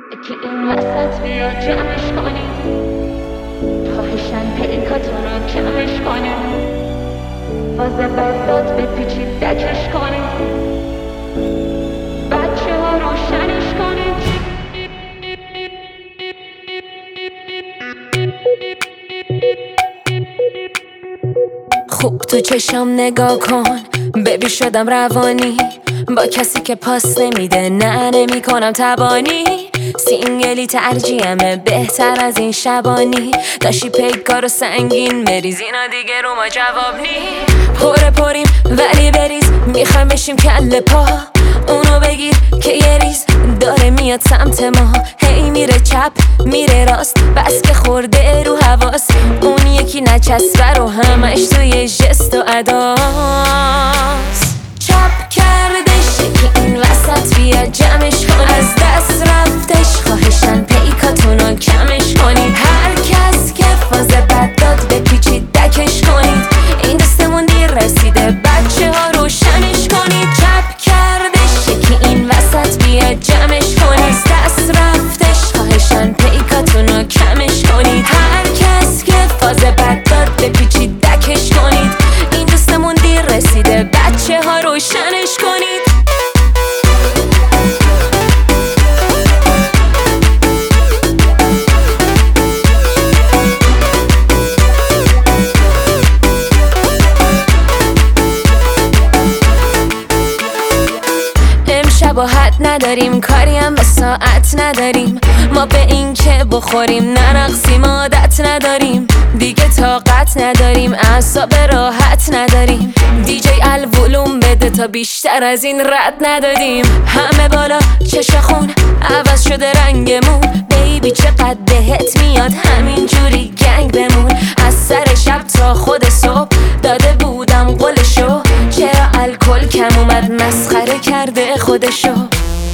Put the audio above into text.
که این وسط بیا جمعش کنیم، خواهشن پیکاتون رو کمش کنیم، باز بازداد بپیچید دکش کنیم، بچه ها روشنش کنیم. خوب تو چشم نگاه کن، ببی شدم روانی با کسی که پاس نمیده، نه نمی کنم تبانی. سینگلی ترجیحمه بهتر از این شبانی، داشتی پیکار و سنگین بریز، اینا دیگه رو ما جواب نی. پریم ولی بریز، میخوایم بشیم کله پا، اونو بگیر که یه ریز داره میاد سمت ما. هی میره چپ میره راست، بس که خورده رو حواس، اون یکی نچسبه رو همش توی جست و اداست. چپ کردش که این وسط بیا جمعش کن، از دست رفتش خواهشن پیکاتونو کمش کنید، هر کس که فاز بد داد بپیچید دکش کنید، این دستمون دیر رسیده بچه ها روشنش کنید. چپ کردش که این وسط بیا جمعش کن، از دست رفتش خواهشن پیکاتونو کمش کنید، هر کس که فاز بد داد بپیچید دکش کنید، این دستمون دیر رسیده بچه ها روشنش کنید. حد نداریم کاری هم به ساعت نداریم، ما به این که بخوریم نرقصیم عادت نداریم، دیگه طاقت نداریم اعصاب راحت نداریم، دیجی الولوم بده تا بیشتر از این رد ندادیم. همه بالا چشم خون عوض شده رنگمون، بیبی چقدر بهت میاد همینجوری گنگ بمون، از سر شب تا خود صبح داده بودم قولشو، چرا الکل کم اومد مسخره کرده خودشو.